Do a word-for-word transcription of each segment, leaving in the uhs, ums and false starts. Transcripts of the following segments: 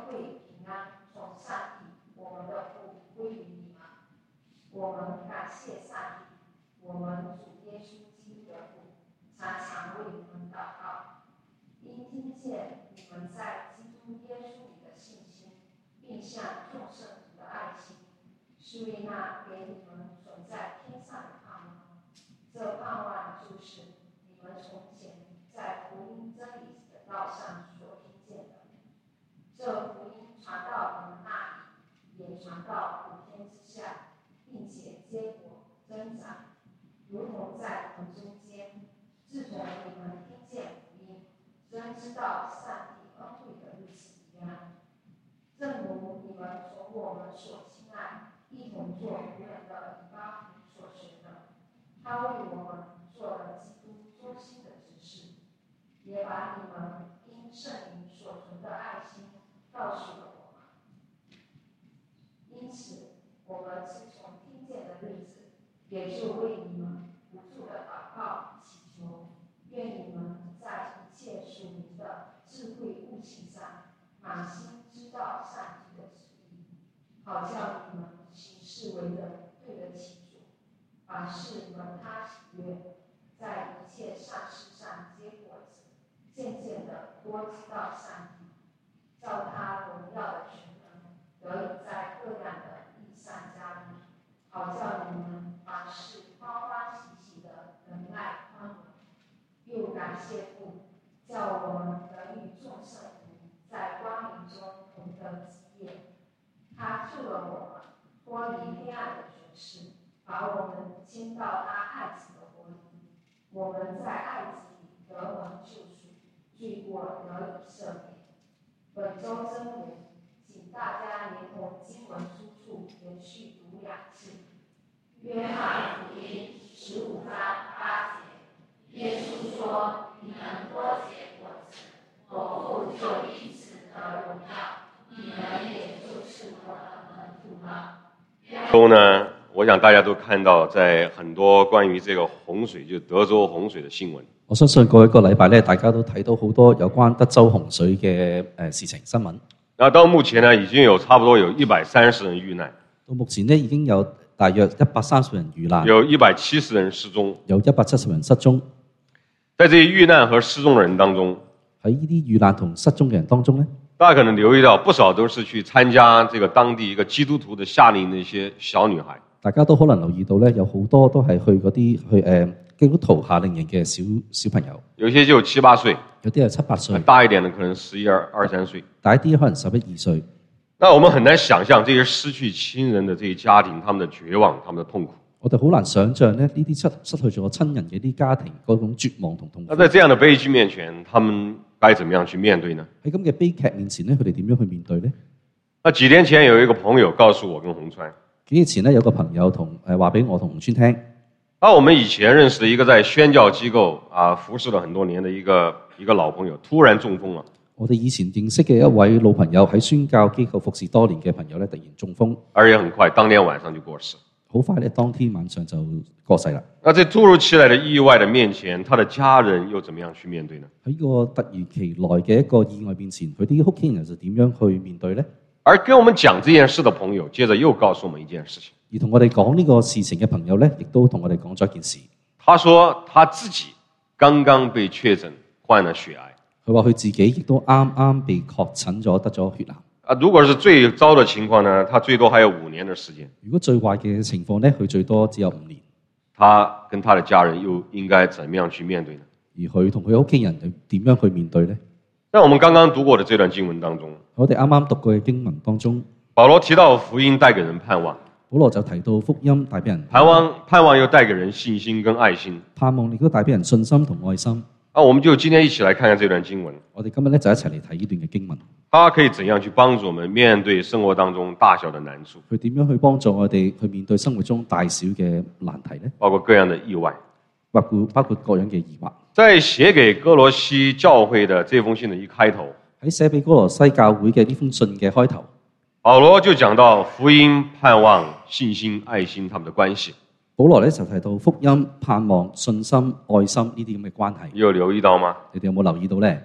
惠平安从上帝我们的父归于你们。我们感谢上帝，我们主耶稣基督的父，常常为你们祷告，因听见你们在基督耶稣里的信心，并向众圣徒的爱心，是为那给你们存在天上的盼望。这盼望就是你们从前在福音真理的道上所听见的。这福音传到你们那里，也传到普天之下，并且结果增长，如同在盆中间。自从你们听见福音，真知道上帝恩惠的日子一样，正如你们从我们所亲爱、一同做仆人的以巴弗所学的，他为我们做了基督忠心的执事，也把你们因圣灵所存的爱心告诉了我们。因此，我们自从听见的日子，也就为你们不住的祷告祈求，愿你们在一切属灵的智慧悟性上，满心知道上帝的旨意，好叫你们行事为人对得起主，凡事蒙他喜悦，在一切善事上结果子，渐渐的多知道上帝，照他荣耀的全能，得以在各样的义上加力，好叫你们凡事欢欢喜喜的仁爱宽容。又感谢父，叫我们得与众圣徒在光明中同得基业。他救了我们，脱离黑暗的权势，把我们迁到他爱子的国里。我们在爱子里得蒙救赎，罪过得以赦免。本周真文，请大家连同经文出处连续读两次。约翰福音十五章八节，耶稣说：“你们多结果子，我父就因此得荣耀，你们也就是我的门徒了。” 周呢，我想大家都看到，在很多關於這個洪水，就德州洪水的新聞。 我相信過一個禮拜咧，大家都睇到好多有關德州洪水嘅誒事情新聞。 那到目前呢，已經有差不多有一百三十人遇難。 到目前呢，已經有大約一百三十人遇難， 有一百七十人失蹤， 有一百七十人失蹤。 在這些遇難和失蹤的人當中， 喺呢啲遇難同失蹤嘅人當中呢， 大家可能留意到不少都是去參加這個當地一個基督徒的夏令營的一些小女孩。 大家都可能留意到咧，有好多都係去嗰啲去誒、呃、基督徒夏令營嘅小小朋友， 有些就七八歲， 有啲係七八歲， 大一點的可能十一二二三歲， 大一啲可能十一二歲。 那我們很難想象這些失去親人的這些家庭，他們的絕望，他們的痛苦。 我哋好難想像咧，呢啲失失去咗親人嘅啲家庭嗰種絕望同痛苦。 那在這樣的悲劇面前，他們該怎麼樣去面對呢？ 喺咁嘅悲劇面前咧，佢哋點樣去面對呢？ 那幾年前有一個朋友告訴我跟洪川， 幾年前咧有個朋友同誒話俾我同洪川聽， 啊，我們以前認識的一個在宣教機構啊服侍了很多年的一個一個老朋友，突然中風了。 我哋以前認識嘅一位老朋友喺宣教機構服侍多年嘅朋友咧，突然中風， 而且很快，當天晚上就過世。 好快咧，當天晚上就過世啦。 那在突如其來的意外的面前，他的家人又怎麼樣去面對呢？ 喺個突如其來嘅一個意外面前，佢啲屋企人就點樣去面對呢？ 而跟我們講這件事的朋友，接着又告訴我們一件事情。 而同我哋講呢個事情嘅朋友咧，亦都同我哋講咗一件事。 他說他自己剛剛被確診患了血癌。 佢話佢自己亦都啱啱被確診咗得咗血癌。 啊，如果是最糟的情況呢，他最多還有五年的時間。 如果最壞嘅情況呢，佢最多只有五年。 他跟他的家人又應該怎麼樣去面對呢？ 而佢同佢屋企人又點樣去面對呢？ 在我們剛剛讀過的這段經文當中， 我哋啱啱讀過嘅經文當中， 保羅提到福音帶給人盼望， 保羅就提到福音帶俾人盼望，盼望又帶給人信心跟愛心， 盼望亦都帶俾人信心同愛心。 啊，我們就今天一起來看看這段經文。 我哋今日咧就一齊嚟睇呢段嘅經文。 它可以怎樣去幫助我們面對生活當中大小的難處？ 佢點樣去幫助我哋去面對生活中大小嘅難題呢？ 包括各樣的意外， 包括包括各樣嘅疑惑。 在寫給哥羅西教會的這封信的一開頭， 喺寫俾哥羅西教會嘅呢封信嘅開頭， 保羅就講到福音、盼望、信心、愛心他們的關係。 保羅咧就提到福音、盼望、信心、愛心呢啲咁嘅關係。 你有留意到嗎？ 你哋有冇留意到呢？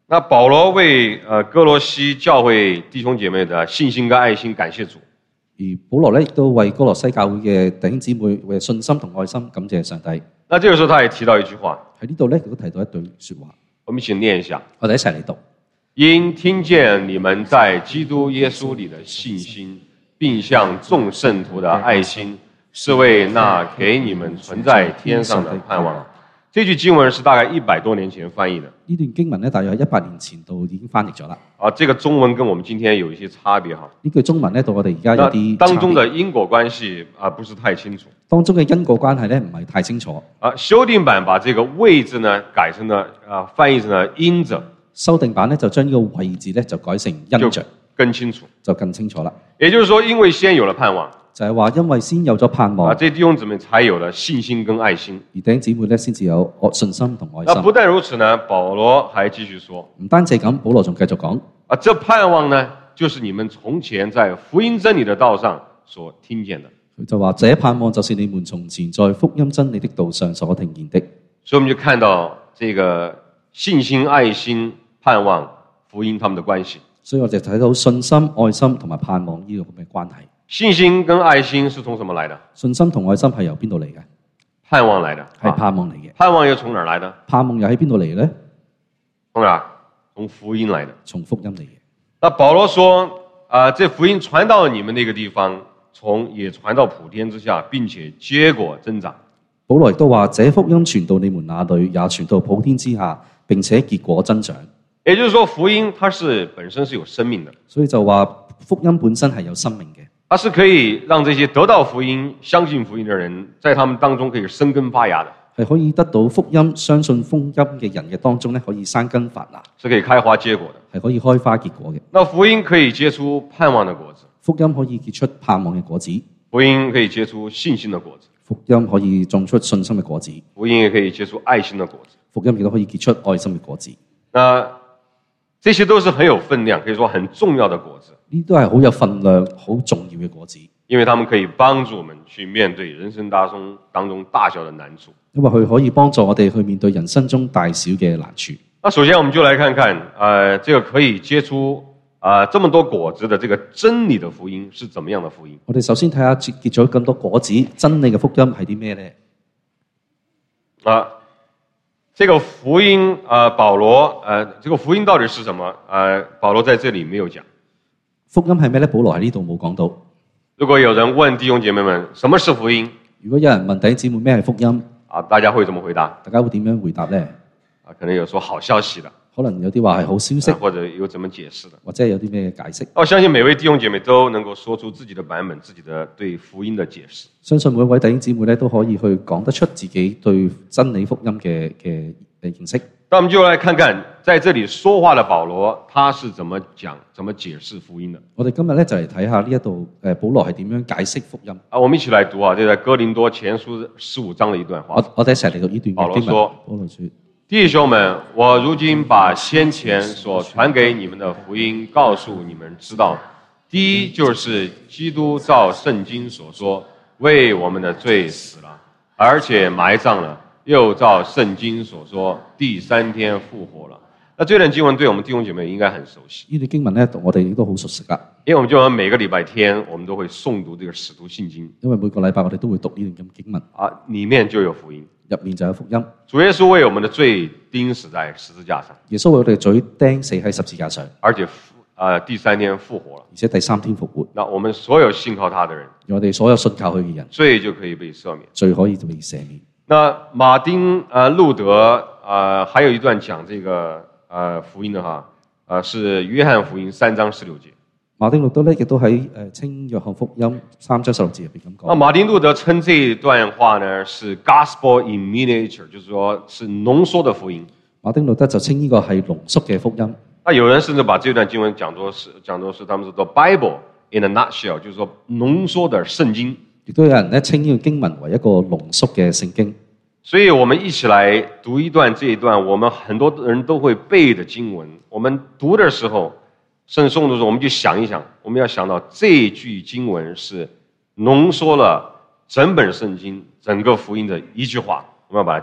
那保羅為呃哥羅西教會弟兄姐妹的信心跟愛心感謝主。 而保羅咧亦都為哥羅西教會嘅弟兄姊妹嘅信心同愛心感謝上帝。 那這個時候他也提到一句話， 喺呢度咧佢都提到一句説話， 我們一起念一下。 我哋一齊嚟讀。 因聽見你們在基督耶穌裡的信心，並向眾聖徒的愛心，是為那給你們存在天上的盼望。這句經文是大概一百多年前翻譯的。 呢段經文咧，大約喺一百年前度已經翻譯咗啦。 啊，這個中文跟我們今天有一些差別哈。 呢句中文咧，到我哋而家有啲當中的因果關係啊，不是太清楚。 當中嘅因果關係咧，唔係太清楚。 啊，修訂版把這個位字呢改成了啊，翻譯成了因着。 修訂版咧就將呢個位字咧就改成因着， 更清楚， 就更清楚啦。 也就是說，因為先有了盼望。 就係話，因為先有咗盼望， 啊，這弟兄姊妹才有了信心跟愛心。 而弟兄姊妹咧，先至有信心同愛心。 那不但如此呢，保羅還繼續說， 唔單止咁，保羅仲繼續講， 啊，這盼望呢，就是你們從前在福音真理的道上所聽見的。 佢就話，這盼望就是你們從前在福音真理的道上所聽見的。 所以我們就看到這個信心、愛心、盼望、福音他們的關係。 所以我就睇到信心、愛心同埋盼望呢個咁嘅關係。 信心跟愛心是從什麼來的？ 信心同愛心係由邊度嚟嘅？ 盼望來的， 係盼望嚟嘅。 盼望又從哪兒來的？ 盼望又喺邊度嚟呢？ 從哪兒？從福音來的。 從福音嚟嘅。 那保羅說，啊、呃，這福音傳到你們那個地方，從也傳到普天之下，並且結果增長。 保羅亦都話，這福音傳到你們那裏，也傳到普天之下，並且結果增長。 也就是說，福音它是本身是有生命的。所以就話福音本身係有生命嘅。 它是可以讓這些得到福音、相信福音的人，在他們當中可以生根發芽的， 係可以得到福音、相信福音嘅人嘅當中咧，可以生根發芽， 是可以開花結果的， 係可以開花結果嘅。 那福音可以結出盼望的果子， 福音可以結出盼望嘅果子， 福音可以結出信心的果子， 福音可以種出信心嘅果子， 福音也可以結出愛心的果子， 福音亦都可以結出愛心嘅果子。 那這些都是很有分量，可以說很重要的果子。 呢都係好有分量、好重要嘅果子， 因為他們可以幫助我們去面對人生當中當中大小的難處。 因為佢可以幫助我哋去面對人生中大小嘅難處。 那首先我們就來看看，呃，這個可以結出啊、呃、這麼多果子的這個真理的福音是怎麼樣的福音？ 我哋首先睇下結結咗咁多果子真理嘅福音係啲咩呢？ 啊，這個福音啊、呃，保羅，呃，這個福音到底是什麼？呃，保羅在這裡沒有講。 福音係咩咧？保羅喺呢度冇講到。 如果有人問弟兄姐妹們什麼是福音， 如果有人問弟兄姊妹咩係福音， 啊，大家會怎麼回答？ 大家會點樣回答咧？ 啊，可能有說好消息的， 可能有啲話係好消息， 啊，或者有怎麼解釋的， 或者有啲咩解釋。 我相信每位弟兄姐妹都能夠說出自己的版本，自己的對福音的解釋。 相信每一位弟兄姊妹咧都可以去講得出自己對真理福音嘅嘅嘅認識。 那我們就來看看，在這裡說話的保羅，他是怎麼講、怎麼解釋福音的。 我哋今日咧就嚟睇下呢一度，誒，保羅係點樣解釋福音。 啊，我們一起來讀啊，這在哥林多前書十五章的一段話。 我我哋一齊嚟讀呢段嘅經文。保羅說：保羅說， 弟兄們，我如今把先前所傳給你們的福音告訴你們知道。第一就是基督照聖經所說，為我們的罪死了，而且埋葬了。又照聖經所說，第三天復活了。那這段經文對我們弟兄姐妹應該很熟悉。 呢段經文咧，我哋亦都好熟悉噶。 因為我們就每個禮拜天，我們都會誦讀這個使徒信經。 因為每個禮拜我哋都會讀呢段咁經文。 啊，裏面就有福音， 入面就有福音。 主耶穌為我們的罪釘死在十字架上。 耶穌為我哋嘅罪釘死喺十字架上， 而且啊、呃，第三天復活了。 而且第三天復活。 那我們所有信靠他的人， 我哋所有信靠佢嘅人， 罪就可以被赦免， 罪可以被赦免。 那馬丁呃路德呃還有一段講這個呃福音的哈，呃是約翰福音三章十六節。 馬丁路德咧亦都喺誒稱約翰福音三章十六節入邊咁講。 那馬丁路德稱這一段話呢是 gospel in miniature，就是說是濃縮的福音。 馬丁路德就稱呢個係濃縮嘅福音。 那有人甚至把這段經文講作是講作是他們是 the Bible in a nutshell，就是說濃縮的聖經。 亦都有人咧稱呢個經文為一個濃縮嘅聖經， 所以我們一起來讀一段這一段，我們很多人都會背的經文。我們讀的時候，聖誦的時候，我們就想一想，我們要想到這句經文是濃縮了整本聖經、整個福音的一句話，我們要把它記住。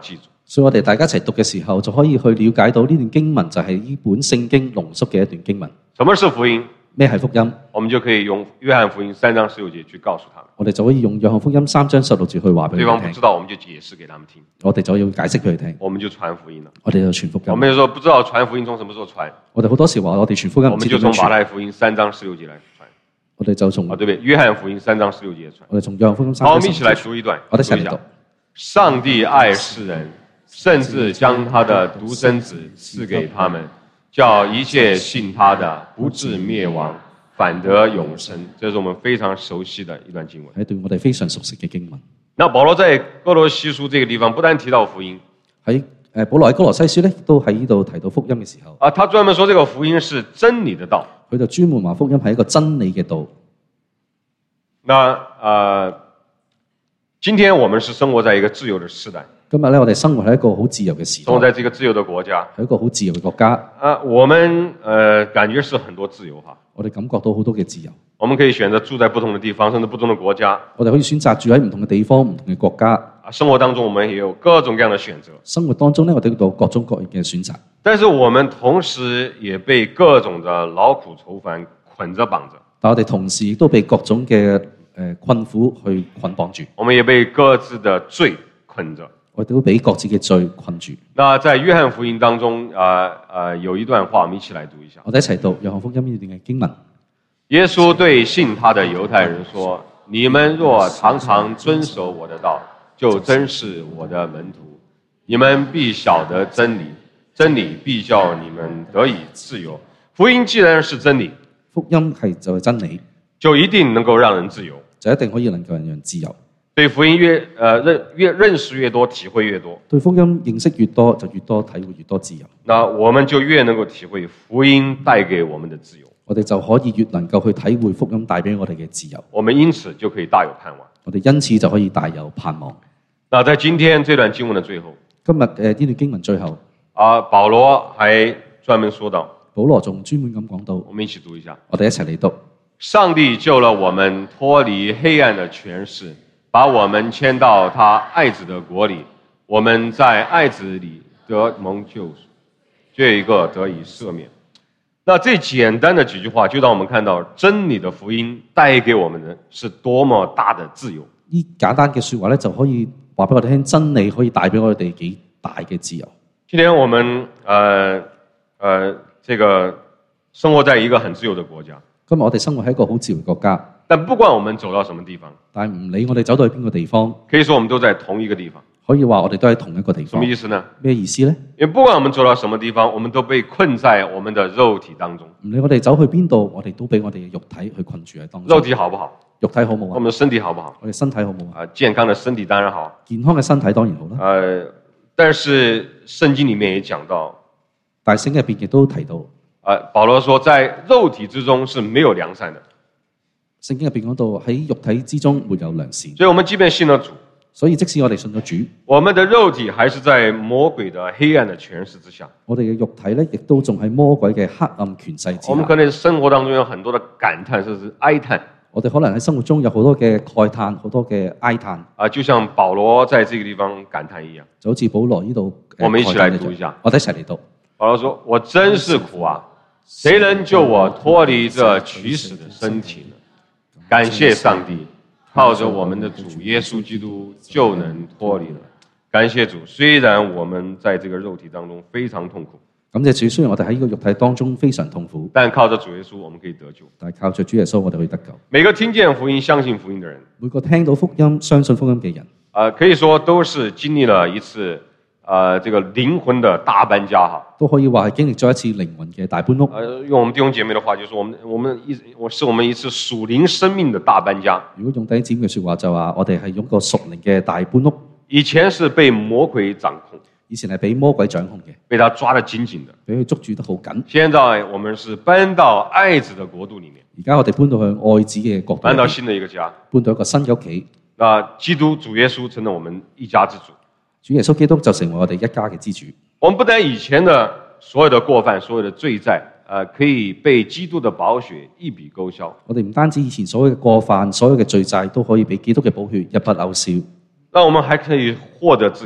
所以我哋大家一齊讀嘅時候，就可以去了解到呢段經文就係呢本聖經濃縮嘅一段經文。 什麼是福音？ 咩係福音？ 我們就可以用約翰福音三章十六節去告訴他們。 我哋就可以用約翰福音三章十六節去話俾佢哋聽。 對方不知道，我們就解釋給他們聽。 我哋就要解釋俾佢聽。 我們就傳福音了。 我哋就傳福音。 我們就說不知道傳福音從什麼時候傳。 我哋好多時話我哋傳福音， 我們就從馬太福音三章十六節來傳。 我哋就從啊，對不對？約翰福音三章十六節傳。 我哋從約翰福音三章。 好，我們一起來讀一段。 我哋一齊嚟讀。 上帝愛世人，甚至將他的獨生子賜給他們，叫一切信他的不至滅亡，反得永生。這是我們非常熟悉的一段經文， 係對我哋非常熟悉嘅經文。 那保羅在哥羅西書這個地方不但提到福音， 喺誒保羅喺哥羅西書咧，都喺呢度提到福音嘅時候， 啊，他專門說這個福音是真理的道。 佢就專門話福音係一個真理嘅道。 那呃，今天我們是生活在一個自由的時代。 今日咧，我哋生活喺一個好自由嘅時代， 生活在這個自由的國家， 係一個好自由嘅國家。 啊，我們呃感覺是很多自由哈。 我哋感覺到好多嘅自由。 我們可以選擇住在不同的地方，甚至不同的國家。 我哋可以選擇住喺唔同嘅地方、唔同嘅國家。 啊，生活當中我們也有各種各樣的選擇。 生活當中咧，我哋都有各種各樣嘅選擇。 但是我們同時也被各種的勞苦愁煩捆着綁着。 但我哋同時亦都被各種嘅誒困苦去捆綁住。 我們也被各自的罪捆着。 我哋都俾各自嘅罪困住。 那在約翰福音當中，啊、呃、啊、呃、有一段話，我們一起來讀一下。 我哋一齊讀約翰福音呢段嘅經文。 耶穌對信他的猶太人說：你們若常常遵守我的道，就真是我的門徒。你們必曉得真理，真理必叫你們得以自由。福音既然是真理， 福音係就係真理， 就一定能夠讓人自由， 就一定可以能夠讓人自由。 對福音越呃認越認識越多，體會越多。 對福音認識越多，就越多體會越多自由。 那我們就越能夠體會福音帶給我們的自由。 我哋就可以越能夠去體會福音帶俾我哋嘅自由。 我們因此就可以大有盼望。 我哋因此就可以大有盼望。 那在今天這段經文的最後， 今日誒呢段經文最後， 啊，保羅還專門說到， 保羅仲專門咁講到， 我們一起讀一下。 我哋一齊嚟讀。 上帝救了我們脫離黑暗的權勢，把我們遷到他愛子的國裡，我們在愛子裡得蒙救贖，這一個得以赦免。那這簡單的幾句話，就讓我們看到真理的福音帶給我們的是多麼大的自由。 呢簡單嘅說話咧，就可以話俾我哋聽，真理可以帶俾我哋幾大嘅自由。 今天我們呃呃這個生活在一個很自由的國家。 今日我哋生活喺一個好自由嘅國家， 但不管我們走到什麼地方， 但係唔理我哋走到去邊個地方， 可以說我們都在同一個地方。 可以話我哋都喺同一個地方。 什麼意思呢？ 咩意思呢？ 因為不管我們走到什麼地方，我們都被困在我們的肉體當中。 唔理我哋走去邊度，我哋都俾我哋嘅肉體去困住喺當中。 肉體好不好？ 肉體好冇啊？ 我們的身體好不好？ 我哋身體好冇啊？ 啊，健康的身體當然好。 健康嘅身體當然好啦。 呃，但是聖經裡面也講到， 但係聖經入邊亦都提到， 呃，保羅說在肉體之中是沒有良善的。 聖經入邊講到喺肉體之中沒有良善。 所以我們即便信了主， 所以即使我哋信咗主， 我們的肉體還是在魔鬼的黑暗的權勢之下。 我哋嘅肉體咧，亦都仲喺魔鬼嘅黑暗權勢之下。 我們可能生活當中有很多的感嘆，甚至哀嘆。 我哋可能喺生活中有好多嘅慨嘆，好多嘅哀嘆。 啊，就像保羅在這個地方感嘆一樣。 就好似保羅呢度， 我們一起來讀一下。 我哋一齊嚟讀。 保羅說：我真是苦啊！誰能救我脫離這取死的身體呢？感謝上帝，靠着我們的主耶穌基督就能脫離了。感謝主，雖然我們在這個肉體當中非常痛苦， 感謝主，雖然我哋喺呢個肉體當中非常痛苦， 但靠着主耶穌我們可以得救。 但係靠着主耶穌我哋可以得救。 每個聽見福音、相信福音的人， 每個聽到福音、相信福音嘅人， 呃，可以說都是經歷了一次，呃，這個靈魂的大搬家哈。 都可以話係經歷咗一次靈魂嘅大搬屋。 呃，用我們弟兄姐妹的話，就是我們我們一我是我們一次屬靈生命的大搬家。 如果用弟兄姊妹嘅說話，就話我哋係用個屬靈嘅大搬屋。 以前是被魔鬼掌控， 以前係俾魔鬼掌控嘅， 被他抓得緊緊的， 俾佢捉住得好緊。 現在我們是搬到愛子的國度裏面。 而家我哋搬到去愛子嘅國度， 搬到新的一個家， 搬到一個新嘅屋企。 那基督主耶穌成了我們一家之主。 主耶穌基督就成為我哋一家嘅之主。 我們不但以前的所有的過犯、所有的罪債，呃，可以被基督的寶血一筆勾銷。 我哋唔單止以前所有嘅過犯、所有嘅罪債都可以被基督嘅寶血一筆勾銷。 那我們還可以獲得自由，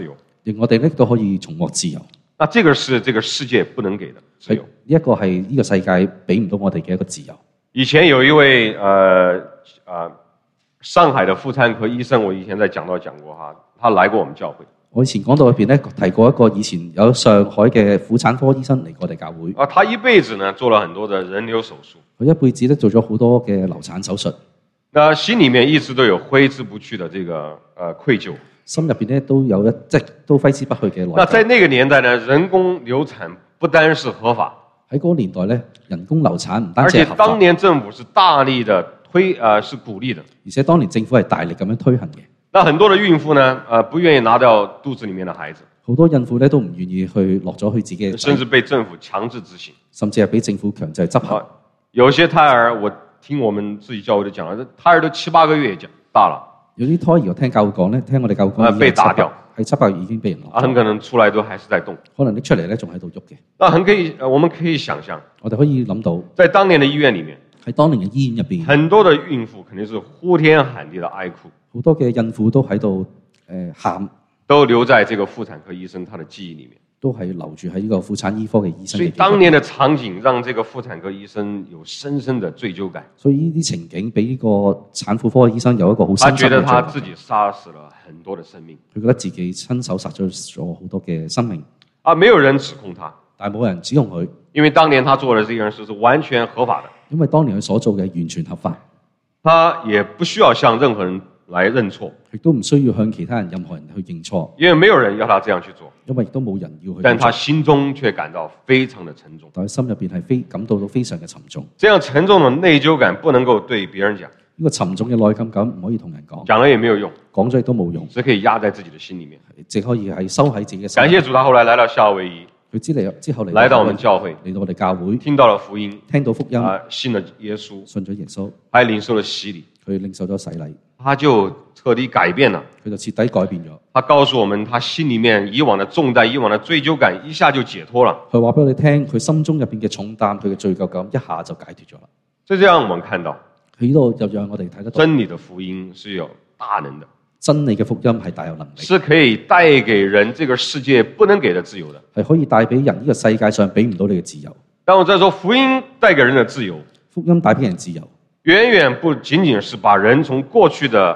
而我哋咧都可以重獲自由。 那這個是這個世界不能給的自由。 呢一個係呢個世界俾唔到我哋嘅一個自由。 以前有一位呃呃上海的婦產科醫生，我以前在講道講過哈，他來過我們教會。 我以前講道入邊咧提過一個以前有上海嘅婦產科醫生嚟過我哋教會。 啊，他一輩子呢做了很多的人流手術。 佢一輩子咧做咗好多嘅流產手術。 那心裡面一直都有揮之不去的這個呃愧疚。 心入邊咧都有一即都揮之不去嘅內疚。 那在那個年代呢，人工流產不單是合法， 喺嗰個年代咧，人工流產唔單而且止係合法， 當年政府是大力的推，呃，是鼓勵的。 而且當年政府係大力咁樣推行嘅。 那很多的孕婦呢，呃，不願意拿掉肚子裡面的孩子， 好多孕婦咧都唔願意去落咗去自己嘅， 甚至被政府強制執行， 甚至係俾政府強制執行。 啊，有些胎兒，我聽我們自己教會都講了，胎兒都七八個月就大了。 有啲胎兒我聽教會講咧，聽我哋教會講、 啊、被打掉， 係七八月已經被人攞， 啊，很可能出來都還是在動， 可能拎出嚟咧仲喺度喐嘅。 那很可以，我們可以想象， 我哋可以諗到， 在當年的醫院裡面， 喺當年嘅醫院入邊， 很多的孕婦肯定是呼天喊地的哀哭， 好多嘅孕婦都喺度誒喊， 都留在這個婦產科醫生他的記憶裡面。 都係留住喺呢個婦產醫科嘅醫生嘅記憶。 所以當年的場景讓這個婦產科醫生有深深的罪疚感。 所以呢啲情景俾呢個產婦科嘅醫生有一個好深刻嘅罪疚感。 他覺得他自己殺死了很多的生命。 佢覺得自己親手殺咗咗好多嘅生命。 啊，沒有人指控他， 但係冇人指控佢， 因為當年他做的這件事是完全合法的。 因為當年佢所做嘅完全合法， 他也不需要向任何人來認錯， 亦都唔需要向其他人任何人去認錯， 因為沒有人要他這樣去做。 因為亦都冇人要去。 但他心中卻感到非常的沉重， 但係心入邊係非感到到非常嘅沉重。 這樣沉重的內疚感不能夠對別人講， 呢個沉重嘅內疚感唔可以同人講， 講了也沒有用， 講咗亦都冇用， 只可以壓在自己的心裡面。 只可以係收喺自己嘅心。 感謝主，他後來來到夏威夷， 佢之嚟之後嚟來到我們教會， 嚟到我哋教會， 聽到了福音， 聽到福音， 啊，信了耶穌， 信咗耶穌， 還領受了洗禮， 佢領受咗洗禮， 他就徹底改變了。 佢就徹底改變咗。 他告訴我們，他心裡面以往的重擔、以往的罪疚感，一下就解脫了。 佢話俾我哋聽，佢心中入邊嘅重擔，佢嘅罪疚感，一下就解脫咗啦。 就這樣，我們看到喺呢度就讓我哋睇得到， 真理的福音是有大能的， 真理嘅福音係大有能力， 是可以帶給人這個世界不能給的自由的， 係可以帶俾人呢個世界上俾唔到你嘅自由。 但我再說，福音帶給人的自由， 福音帶俾人自由， 遠遠不僅僅是把人從過去的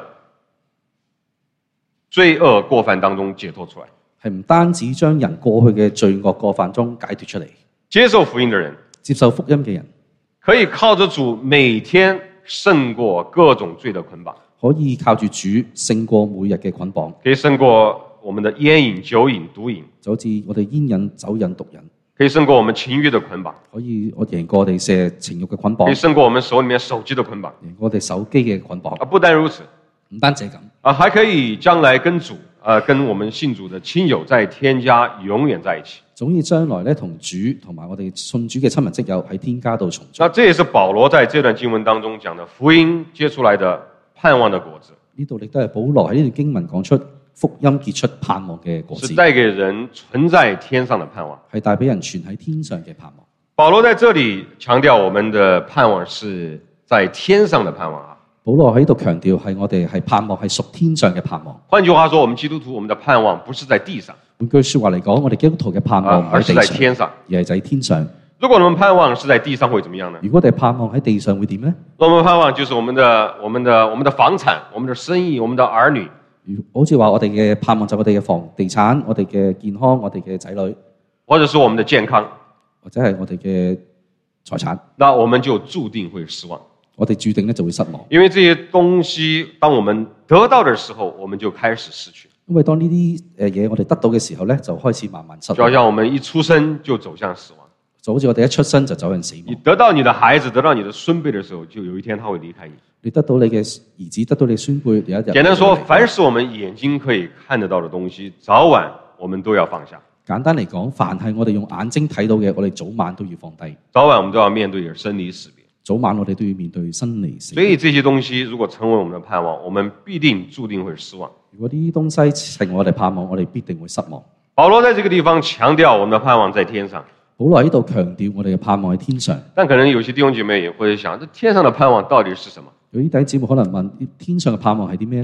罪惡過犯當中解脫出來， 係唔單止將人過去嘅罪惡過犯中解脫出嚟。 接受福音的人， 接受福音嘅人， 可以靠着主每天勝過各種罪的捆綁， 可以靠住主勝過每日嘅捆綁， 可以勝過我們的煙癮、酒癮、毒癮， 就好似我哋煙癮、酒癮、毒癮， 可以勝過我們情慾的捆綁， 可以我贏過我哋射情慾嘅捆綁， 可以勝過我們手裡面手機的捆綁。 贏過我哋手機嘅捆綁。 啊，不單如此， 唔單止係咁， 啊，還可以將來跟主，啊，跟我們信主的親友在天家永遠在一起。 總之將來咧同主同埋我哋信主嘅親密戚友喺天家度重聚。 那這也是保羅在這段經文當中講的福音結出來的盼望的果子。 呢度亦都係保羅喺呢段經文講出福音結出盼望嘅果子， 是帶給人存在天上的盼望， 係帶俾人存喺天上嘅盼望。 保羅在這裡強調我們的盼望是在天上的盼望啊。 保羅喺度強調係我哋係盼望係屬天上嘅盼望。 換句話說，我們基督徒我們的盼望不是在地上， 換句說話嚟講，我哋基督徒嘅盼望唔而是在喺地上， 天上， 而係在天上。 如果我們盼望是在地上會怎麼樣呢？ 如果我哋盼望喺地上會點呢？ 我們盼望就是我們的、我們的、我們的房產、我們的生意、我們的兒女。 好似話我哋嘅盼望就係我哋嘅房地產、我哋嘅健康、我哋嘅仔女， 或者是我們的健康， 或者係我哋嘅財產， 那我們就注定會失望。 我哋注定咧就會失望。 因為這些東西，當我們得到的時候，我們就開始失去。 因為當呢啲誒嘢我哋得到嘅時候咧，就開始慢慢失望。 就好像我們一出生就走向死亡， 就好似我哋一出生就走向死亡。 你得到你的孩子，得到你的孫輩的時候，就有一天他會離開你。 你得到你嘅兒子，得到你孫輩，有一日。 簡單說，凡是我們眼睛可以看得到的東西，早晚我們都要放下。 簡單嚟講，凡係我哋用眼睛睇到嘅，我哋早晚都要放低。 早晚我們都要面對生離死別。 早晚我哋都要面對生離死別。 所以這些東西如果成為我們的盼望，我們必定注定會失望。 如果呢啲東西成為我哋盼望，我哋必定會失望。 保羅在這個地方強調我們的盼望在天上。 保羅喺度強調我哋嘅盼望喺天上。 但可能有些弟兄姐妹也會想，這天上的盼望到底是什麼？ 有啲弟兄姊妹可能問：天上嘅盼望係啲咩呢？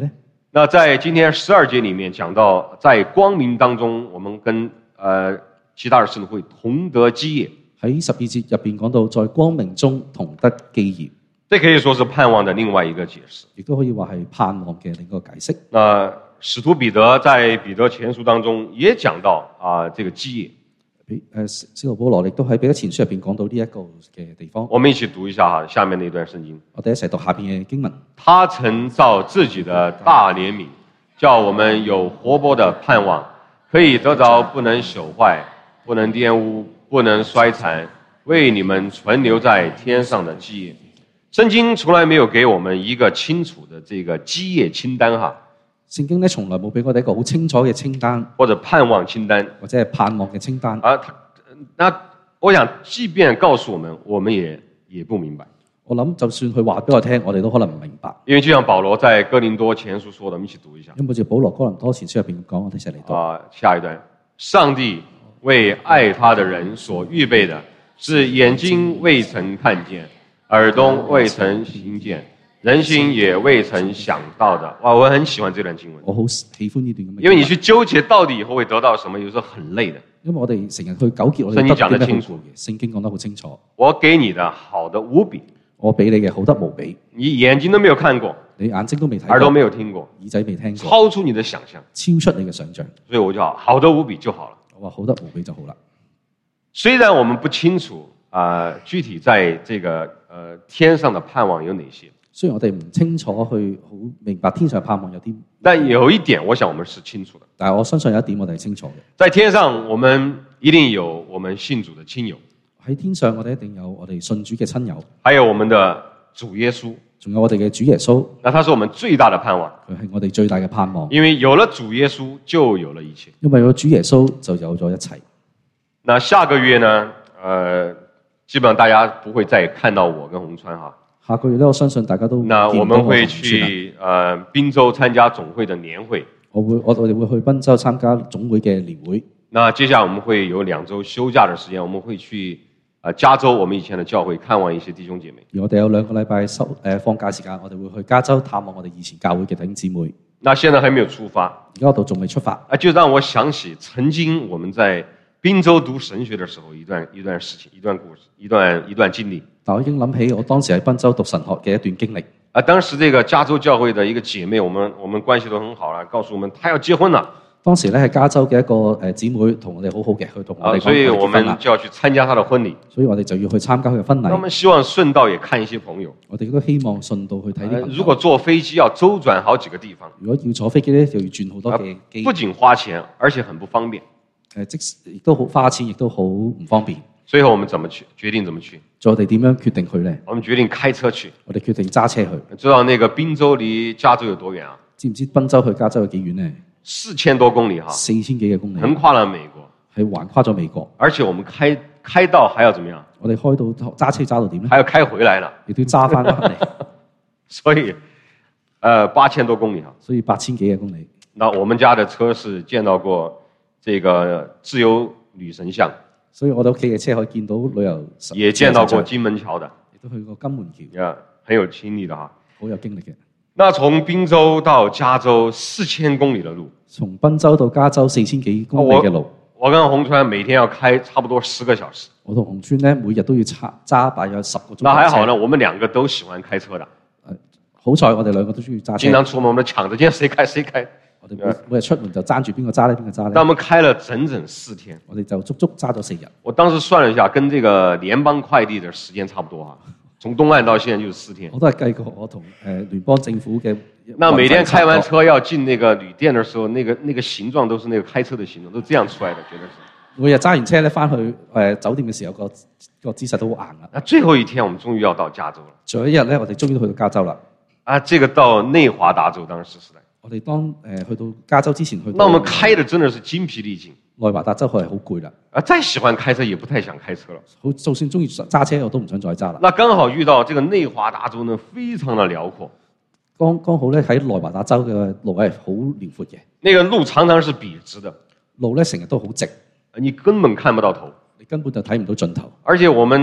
那在今天十二節裡面講到，在光明當中，我們跟呃其他的使徒會同得基業。 喺十二節入邊講到，在光明中同得基業， 這可以說是盼望的另外一個解釋， 亦都可以話係盼望嘅另一個解釋。 那使徒彼得在彼得前書當中也講到啊、呃，這個基業。 比誒使徒保羅亦都喺彼得前書入邊講到呢一個嘅地方。 我們一起讀一下哈，下面那段聖經。 我哋一齊讀下邊嘅經文。 他曾照自己的大憐憫，叫我們有活潑的盼望，可以得着不能朽壞、不能玷污、不能衰殘，為你們存留在天上的基業。聖經從來沒有給我們一個清楚的這個基業清單哈。 聖經咧從來冇俾我哋一個好清楚嘅清單， 或者盼望清單， 或者係盼望嘅清單。 啊，那我想，即便告訴我們，我們也也不明白。 我諗就算佢話俾我聽，我哋都可能唔明白。 因為就像保羅在哥林多前書說的，我們一起讀一下。 因為好似保羅哥林多前書入邊講，我哋一齊嚟讀。 啊，下一段，上帝為愛他的人所預備的，是眼睛未曾看見，耳朵未曾聽見，人心也未曾想到的。哇，我很喜歡這段經文。 我好喜歡呢段咁嘅。 因為你去糾結到底以後會得到什麼，有時候很累的。 因為我哋成日去糾結，我哋聖經講得清楚嘅。聖經講得好清楚。 我給你的好的無比， 我俾你嘅好得無比。 你眼睛都沒有看過， 你眼睛都未睇過， 耳朵沒有聽過， 耳仔未聽過， 超出你的想象， 超出你嘅想象。 所以我就好，好得無比就好了。 我話好得無比就好啦。 雖然我們不清楚啊、呃，具體在這個呃天上的盼望有哪些。 雖然我哋唔清楚去好明白天上嘅盼望有啲， 但有一點，我想我們是清楚的。 但係我相信有一點我哋係清楚嘅。 在天上，我們一定有我們信主的親友。 喺天上，我哋一定有我哋信主嘅親友， 還有我們的主耶穌， 仲有我哋嘅主耶穌。 那他是我們最大的盼望， 佢係我哋最大嘅盼望。 因為有了主耶穌，就有了一切。 因為有主耶穌，就有咗一切。 那下個月呢？呃，基本上大家不會再看到我跟洪川哈。 下個月咧，我相信大家都那我們會去呃賓州參加總會的年會。我會我我哋會去賓州參加總會嘅年會。 那接下來我們會有兩週休假的時間，我們會去呃加州我們以前的教會看望一些弟兄姐妹。 而我哋有兩個禮拜收誒、呃、放假時間，我哋會去加州探望我哋以前教會嘅弟兄姊妹。 那現在還沒有出發， 而家我度仲未出發。 啊，就讓我想起曾經我們在賓州讀神學的時候一段一段事情，一段故事，一段一段經歷。 但我已經諗起我當時喺賓州讀神學嘅一段經歷。 啊，當時這個加州教會的一個姐妹，我們我們關係都很好啦，告訴我們她要結婚了。 當時咧係加州嘅一個誒姊妹同我哋好好嘅，佢同我哋講， 所以我們就要去參加她的婚禮。 所以我哋就要去參加佢嘅婚禮。 我們希望順道也看一些朋友。 我哋都希望順道去睇啲朋友。 如果坐飛機要周轉好幾個地方， 如果要坐飛機咧，就要轉好多嘅機。 不僅花錢，而且很不方便。 誒，即使亦都好花錢，亦都好唔方便。 最後我們怎麼去？決定怎麼去？ 我哋點樣決定去咧？ 我們決定開車去。 我哋決定揸車去。 知道那個賓州離加州有多遠啊？ 知唔知賓州去加州有幾遠呢？ 四千多公里哈。 四千幾嘅公里。 橫跨了美國。 係橫跨咗美國。 而且我們開開到還要怎麼樣？ 我哋開到揸車揸到點咧？ 還要開回來了。 亦都要揸翻翻嚟。 所以，呃，八千多公里哈。 所以八千幾嘅公里。 那我們家的車是見到過這個自由女神像。 所以我哋屋企嘅車可以見到旅遊， 也見到過金門橋的， 亦都去過金門橋， 啊，很有經歷的哈， 好有經歷嘅。 那從賓州到加州四千公里的路， 從賓州到加州四千幾公里嘅路， 我，我跟洪川每天要開差不多十個小時。 我同洪川咧每日都要揸揸大約十個鐘。 那還好呢，我們兩個都喜歡開車的。 誒，好彩我哋兩個都中意揸車。 經常出門我們搶着見誰開誰開。 我哋每每日出門就爭住邊個揸咧，邊個揸咧。 但我們開了整整四天， 我哋就足足揸咗四日。 我當時算了一下，跟這個聯邦快遞的時間差不多哈，從東岸到現在就是四天。 我都係計過，我同誒聯邦政府嘅。 那每天開完車要進那個旅店的時候，那個那個形狀都是那個開車的形狀，都這樣出來的，覺得是。 每日揸完車咧，翻去誒酒店嘅時候，個個姿勢都好硬啦。 那最後一天，我們終於要到加州了。 最後一日咧，我哋終於都去到加州啦。 啊，這個到內華達州當時是的。 我哋當誒去到加州之前去到， 那我們開的真的是精疲力盡。 內華達州佢係好攰啦。 啊，再喜歡開車也不太想開車了。 好，就算中意揸車，我都唔想再揸啦。 那剛好遇到這個內華達州呢，非常的遼闊。 剛剛好咧喺內華達州嘅路係好遼闊嘅。 那個路常常是筆直的， 路咧成日都好直， 你根本看不到頭， 你根本就睇唔到盡頭。 而且我們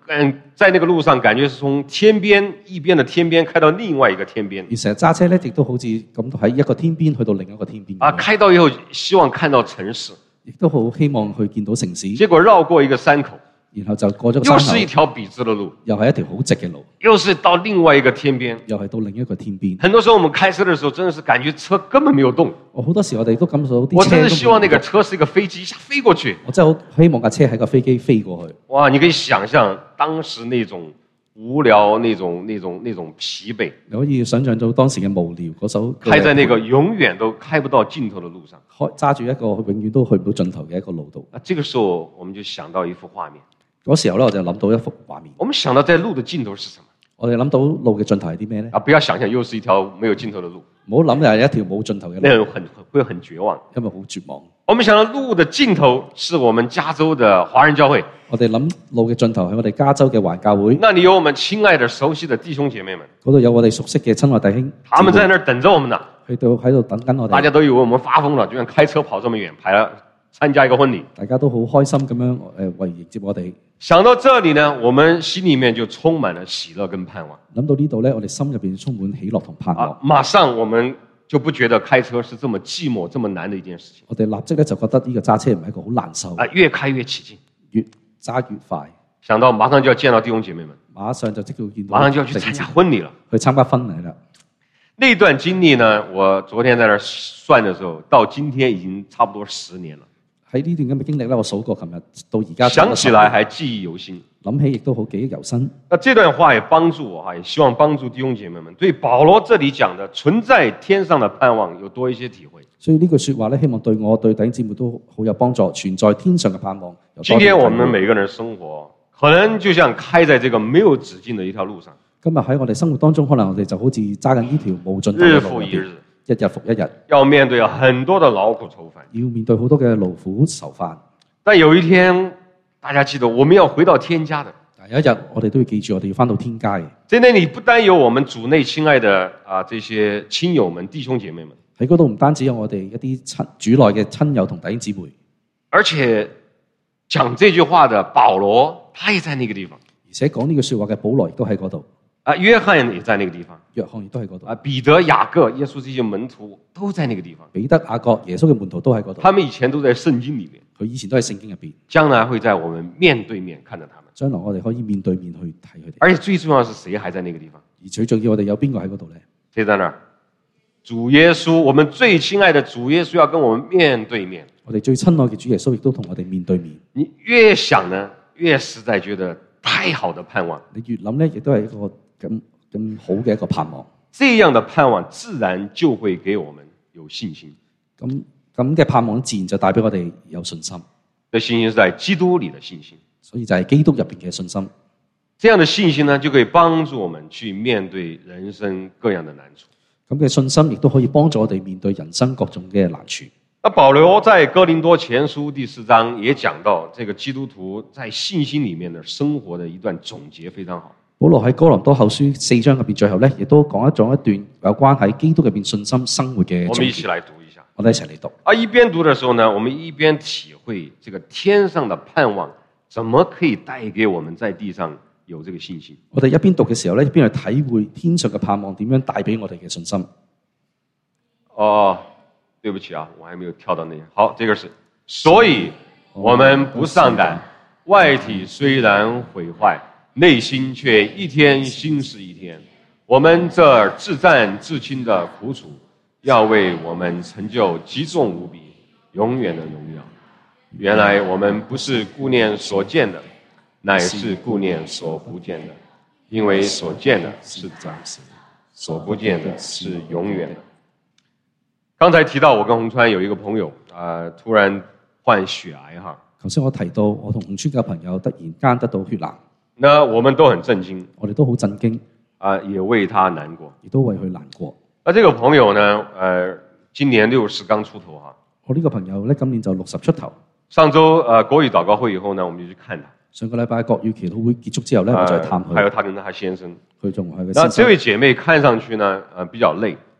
嗯，在那个路上感覺是從天邊一邊的天邊開到另外一個天邊。 而成日揸車咧，亦都好似咁喺一個天邊去到另一個天邊。 啊，開到以後希望看到城市， 亦都好希望去見到城市。 結果繞過一個山口， 然後就過咗個山口， 又是一條筆直的路， 又係一條好直嘅路， 又是到另外一個天邊， 又係到另一個天邊。 很多時候我們開車的時候，真的是感覺車根本沒有動。 我好多時我哋都感受到啲車。 我真是希望那個車是一個飛機一下飛過去。 我真係好希望架車喺個飛機飛過去。 哇！你可以想象當時那種無聊、那種、那種、那種疲憊。 你可以想象到當時嘅無聊嗰首。 開在那個永遠都開不到盡頭的路上， 開揸住一個永遠都去唔到盡頭嘅一個路度。 啊，這個時候我們就想到一幅畫面。 嗰時候咧，我就諗到一幅畫面。 我們想到在路的盡頭是什麼？ 我哋諗到路嘅盡頭係啲咩咧？ 啊，不要想象又是一條沒有盡頭的路。 唔好諗又係一條冇盡頭嘅路。 那樣很會很絕望， 因為好絕望。 我們想到路的盡頭是我們加州的華人教會。 我哋諗路嘅盡頭係我哋加州嘅華人教會。 那裡有我們親愛的、熟悉的弟兄姐妹們。 嗰度有我哋熟悉嘅親愛弟兄。 他們在那兒等着我們呢。 去到喺度等緊我哋。 大家都以為我們發瘋了，就像開車跑這麼遠，排了參加一個婚禮。 大家都好開心咁樣誒為迎接我哋。 想到這裡呢，我們心裡面就充滿了喜樂跟盼望。 諗到呢度呢，我哋心入邊充滿喜樂同盼望。 啊，馬上我們就不覺得開車是這麼寂寞、這麼難的一件事情。 我哋立即咧就覺得呢個揸車唔係一個好難受。 啊，越開越起勁， 越揸越快。 想到馬上就要見到弟兄姐妹們， 馬上就即刻見到， 馬上就要去參加婚禮了， 去參加婚禮啦。 那段經歷呢，我昨天在那算的時候，到今天已經差不多十年了。 喺呢段咁嘅經歷咧，我數過，琴日到而家想起來還記憶猶新， 諗起亦都好記憶猶新。 那這段話也幫助我哈，也希望幫助弟兄姐妹們對保羅這裡講的存在天上的盼望有多一些體會。 所以呢句說話咧，希望對我對弟兄姊妹都好有幫助。存在天上嘅盼望。 今天我們每個人生活，可能就像開在這個沒有止境的一條路上。 今日喺我哋生活當中，可能我哋就好似揸緊呢條無盡頭嘅路入邊， 日復一日， 一日復一日， 要面對很多的勞苦愁煩， 要面對好多嘅勞苦愁煩。 但有一天，大家記得我們要回到天家的。 但有一日，我哋都要記住，我哋要返到天家嘅。 在那裡不單有我們主內親愛的啊這些親友們、弟兄姐妹們， 喺嗰度唔單止有我哋一啲親主內嘅親友同弟兄姊妹， 而且講這句話的保羅，他也在那個地方。 而且講呢句說話嘅保羅亦都喺嗰度。 啊，約翰也在那個地方， 約翰亦都喺嗰度。 啊，彼得、雅各、耶穌這些門徒都在那個地方。 彼得、雅各、耶穌嘅門徒都喺嗰度。 他們以前都在聖經裡面， 佢以前都喺聖經入邊。 將來會在我們面對面看着他們。 將來我哋可以面對面去睇佢哋。 而且最重要是誰還在那個地方？ 而最重要我哋有邊個喺嗰度咧？ 誰在那兒？主耶穌，我們最親愛的主耶穌要跟我們面對面。 我哋最親愛嘅主耶穌亦都同我哋面對面。 你越想呢，越實在覺得太好的盼望。 你越諗咧，亦都係一個咁咁好嘅一個盼望。 這樣的盼望自然就會給我們有信心。 咁咁嘅盼望自然就帶俾我哋有信心。 這信心是在基督裡的信心， 所以就係基督入邊嘅信心。 這樣的信心呢，就可以幫助我們去面對人生各樣的難處。 咁嘅信心亦都可以幫助我哋面對人生各種嘅難處。 那保羅在哥林多前書第四章也講到，這個基督徒在信心裡面的生活的一段總結非常好。 保羅喺哥林多後書四章入邊最後咧，亦都講一咗一段有關喺基督入邊信心生活嘅總結。 我們一起來讀一下。 我哋一齊嚟讀。 啊，一邊讀的時候呢，我們一邊體會這個天上的盼望，怎麼可以帶給我們在地上有這個信心。 我哋一邊讀嘅時候咧，一邊去體會天上嘅盼望點樣帶俾我哋嘅信心。 哦，對不起啊，我還沒有跳到那裡。好，這個是，所以我們不喪膽，外體雖然毀壞，內心卻一天新似一天。我們這至暫至輕的苦楚，要為我們成就極重無比、永遠的榮耀。原來我們不是顧念所見的，乃是顧念所不見的，因為所見的是暫時，所不見的是永遠的。剛才提到我跟洪川有一個朋友，啊、呃，突然患血癌哈。 頭先我提到我同洪川嘅朋友突然間得到血癌， 那我們都很震驚， 我哋都好震驚， 啊、呃，也為他難過， 亦都為佢難過。 那這個朋友呢，呃，今年六十剛出頭哈。 我呢個朋友咧，今年就六十出頭。 上周呃國語禱告會以後呢，我們就去看他。 上個禮拜國語祈禱會結束之後咧，我就去探佢。 還有他跟他先生。 佢仲係個先生。 那這位姐妹看上去呢，呃，比較累。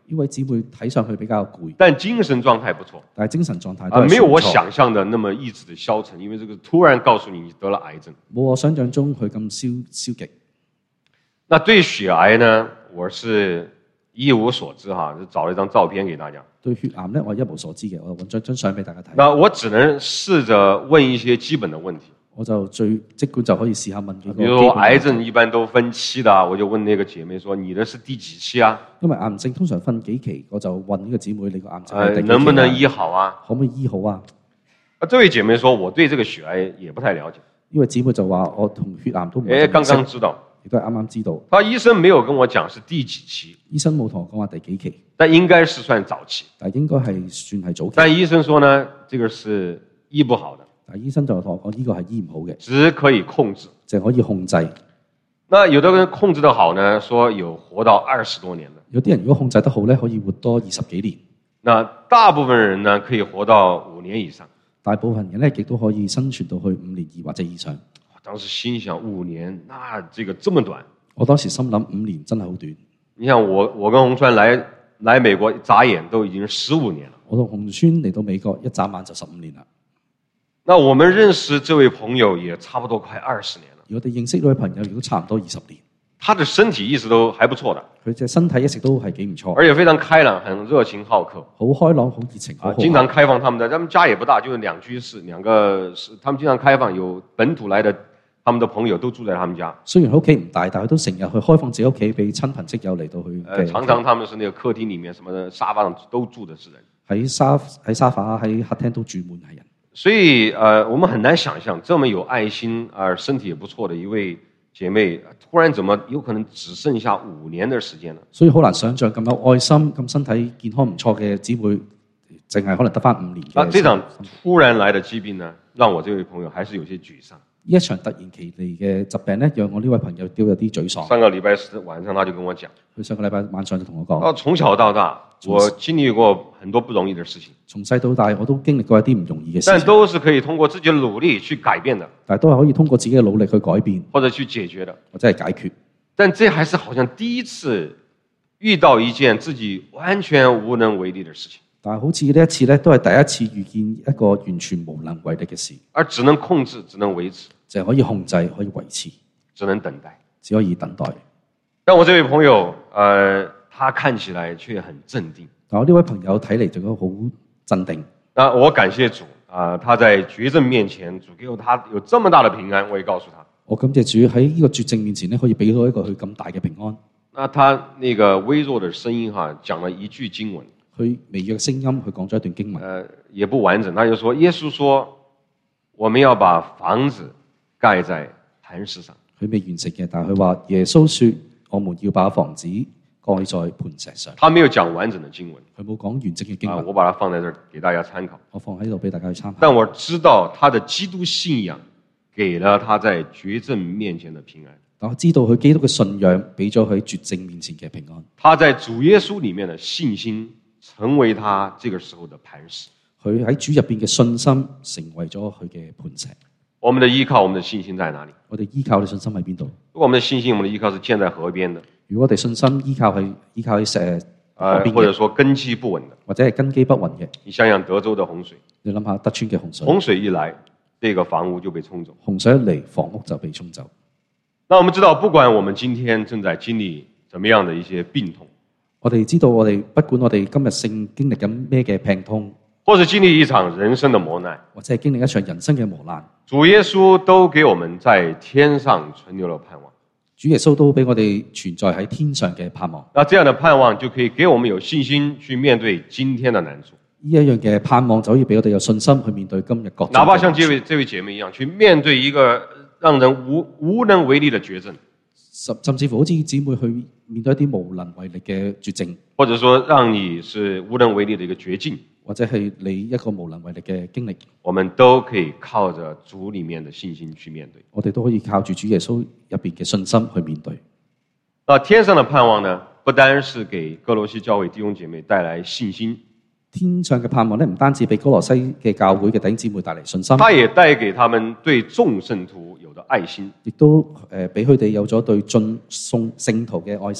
呢位姊妹睇上去比較攰， 但精神狀態不錯但係精神狀態都啊， 係沒有我唔錯想象的那麼意志的消沉，因為這個突然告訴你你得了癌症。 冇我想象中佢咁消消極。 那對血癌呢，我是一無所知哈，就找了一張照片給大家。 對血癌咧，我一無所知嘅，我揾咗張相俾大家睇。 那我只能試着問一些基本的問題。 我就最即管就可以試下問幾個基比如說本癌症一般都分期的，我就問那個姐妹說：你的是第幾期啊？ 因為癌症通常分幾期，我就問呢個姊妹：你個癌症係呃， 第幾期啊？ 能不能醫好啊？ 可唔可以醫好啊？ 啊，這位姐妹說：我對這個血癌也不太了解。 呢位姊妹就話：我同血癌都唔誒，剛係咁識， 剛知道， 亦都係啱啱知道。 他醫生沒有跟我講是第幾期， 醫生冇同我講話第幾期， 但應該是算早期。 但係應該係算係早期。 但醫生說呢，這個是醫不好的， 但係醫生就同我講：呢個係醫唔好嘅， 只可以控制。 淨係可以控制。 那有的人控制得好呢，說有活到二十多年的。 有啲人如果控制得好咧，可以活多二十幾年。 那大部分人呢，可以活到五年以上。 大部分人咧，亦都可以生存到去五年二或者以上。 當時心想五年，那這個這麼短。 我當時心諗五年真係好短。 你像我，我跟洪川來來美國，眨眼都已經十五年了。 我同洪川嚟到美國一眨眼就十五年啦。 那我們認識這位朋友也差不多快二十年了。 而我哋認識呢位朋友亦都差唔多二十年。 他的身體一直都還不錯的， 佢隻身體一直都係幾唔錯， 而且非常開朗，很熱情好客， 好開朗，好熱情，好啊， 好客經常開放他們的，他們家也不大，就是兩居室，兩個是，他們經常開放，有本土來的，他們的朋友都住在他們家。 雖然屋企唔大，但係都成日去開放自己屋企俾親朋戚友嚟到去。 呃，常常他們是那個客廳裏面，什麼的沙發上都住的是人， 喺沙喺沙發喺客廳都住滿係人。 所以呃，我們很難想象這麼有愛心而身體也不錯的一位姐妹，突然怎麼有可能只剩下五年的時間呢？ 所以好難想象咁有愛心、咁身體健康唔錯嘅姊妹，淨係可能得翻五年嘅。 啊，這場突然來的疾病呢，讓我這位朋友還是有些沮喪。 呢一場突然其嚟嘅疾病咧，讓我呢位朋友都有啲沮喪。 上個禮拜四晚上，他就跟我講， 佢上個禮拜晚上就同我講， 啊，從小到大，我經歷過很多不容易的事情， 從細到大我都經歷過一啲唔容易嘅事情， 但都是可以通過自己的努力去改變的， 但係都係可以通過自己嘅努力去改變或者去解決的， 或者係解決。 但這還是好像第一次遇到一件自己完全無能為力的事情， 但係好似呢一次咧，都係第一次遇見一個完全無能為力嘅事， 而只能控制，只能維持， 就係可以控制，可以維持， 只能等待， 只可以等待。 但我這位朋友，呃，他看起來卻很鎮定。 但我呢位朋友睇嚟就都好鎮定。 那我感謝主啊、呃，他在絕症面前，主給他有這麼大的平安，我也告訴他。 我感謝主喺呢個絕症面前咧，可以俾到一個佢咁大嘅平安。 那他那個微弱的聲音哈，講了一句經文， 佢微弱嘅聲音，佢講咗一段經文， 呃，也不完整。他就說，耶穌說，我們要把房子蓋在磐石上。 佢未完成嘅，但係佢話耶穌說，我們要把房子蓋在磐石上。 他沒有講完整的經文， 佢冇講完整嘅經啊、 文， 我把它放在這兒給大家參考。 我放喺度俾大家去參考。 但我知道他的基督信仰給了他在絕症面前的平安。 但我知道佢基督嘅信仰俾咗佢絕症面前嘅平安。 他在主耶穌裡面的信心成為他這個時候的磐石。 佢喺主入邊嘅信心成為咗佢嘅磐石。 我們的依靠，我們的信心在哪裡？ 我哋依靠嘅信心喺邊度？ 如果我們的信心，我們的依靠是建在河邊的， 如果我哋信心依靠係依靠喺石河呃， 邊嘅， 或者說根基不穩的， 或者係根基不穩嘅， 你想想德州的洪水， 你諗下德川嘅洪水， 洪水一來，這個房屋就被沖走。 洪水一嚟，房屋就被沖走。 那我們知道，不管我們今天正在經歷怎麼樣的一些病痛， 我哋知道我哋不管我哋今日正經歷緊咩嘅病痛， 或者經歷一場人生的磨難， 或者係經歷一場人生嘅磨難， 主耶穌都給我們在天上存留了盼望。 主耶穌都俾我哋存在喺天上嘅盼望。 那這樣的盼望就可以給我們有信心去面對今天的難處。 呢一樣嘅盼望就可以俾我哋有信心去面對今日各種嘅難處。 哪怕像這位這位姐妹一樣，去面對一個讓人無無能為力的絕症， 甚甚至乎好似姊妹去面對一啲無能為力嘅絕症， 或者說讓你是無能為力的一個絕境， 或者係你一個無能為力嘅經歷， 我們都可以靠着主裡面的信心去面對。 我哋都可以靠住主耶穌入邊嘅信心去面對。 那天上的盼望呢，不單是給歌羅西教會弟兄姐妹帶來信心， 天上嘅盼望咧，唔單止俾歌羅西嘅教會嘅弟兄姊妹帶嚟信心， 他也帶給他們對眾聖徒有的愛心。 亦都誒俾佢哋有咗對眾眾聖徒嘅愛心。